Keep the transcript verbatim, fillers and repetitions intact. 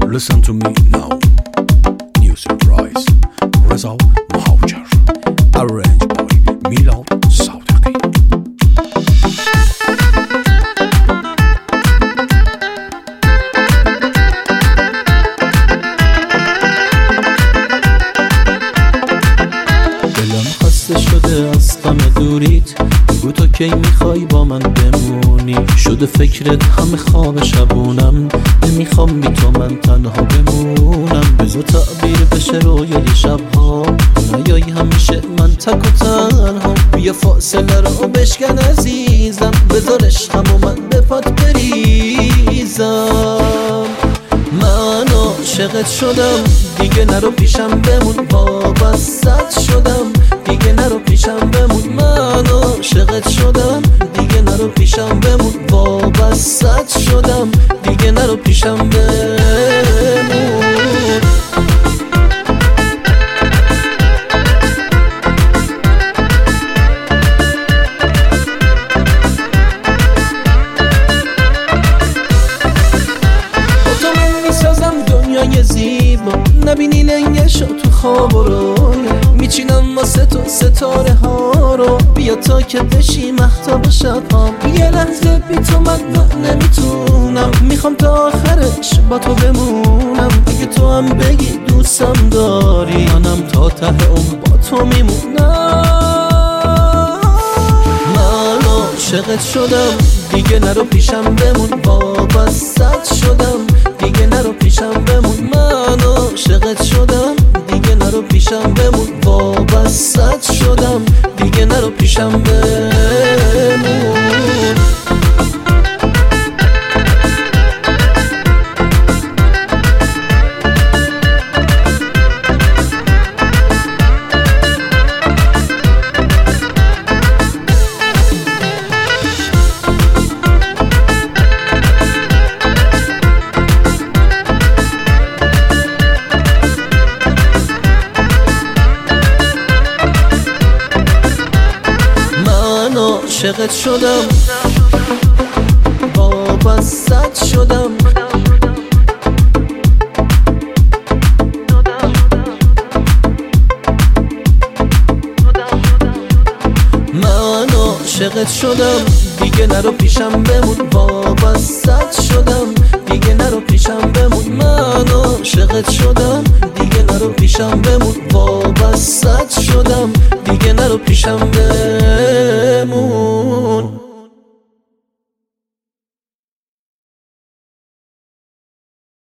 Listen to me now. New surprise. رضا مهاجر. Arranged by میلاد صادقی. دلم خسته شده از غم دوریت، بگو تو کی میخوای با من بمونی. شده فکرت همه خواب شبونم، نمیخوام بی تو من تنها بمونم. بذار تعبیر بشه رویای شبها، نیایی همیشه من تک و تنها. بیا فاصله رو بشکن عزیزم، بذار عشقم و من به پات بریزم. من عاشقت شدم دیگه نرو پیشم بمون، وابستت شدم دیگه نرو پیشم بمون. من عاشقت شدم دیگه نرو پیشم بمون، وابستت شدم دیگه نرو پیشم بمون. دنیای زیبا نبینی لنگشو تو خواب و رویا، میچینم واسه تو ستاره ها رو. بیا تا که بشی مهتاب شبها، یه لحظه بی تو من نمیتونم. میخوام تا آخرش با تو بمونم، اگه تو هم بگی دوستم داری، منم تا ته اون با تو میمونم. من عاشقت شدم دیگه نرو پیشم بمون، وابستت شدم دیگه نرو پیشم بمون. من عاشقت شدم دیگه نرو پیشم بمون، وابستت شدم دیگه نرو پیشم بمون. عاشقت شدم وابستت شدم، من عاشقت شدم دیگه نرو پیشم بمون،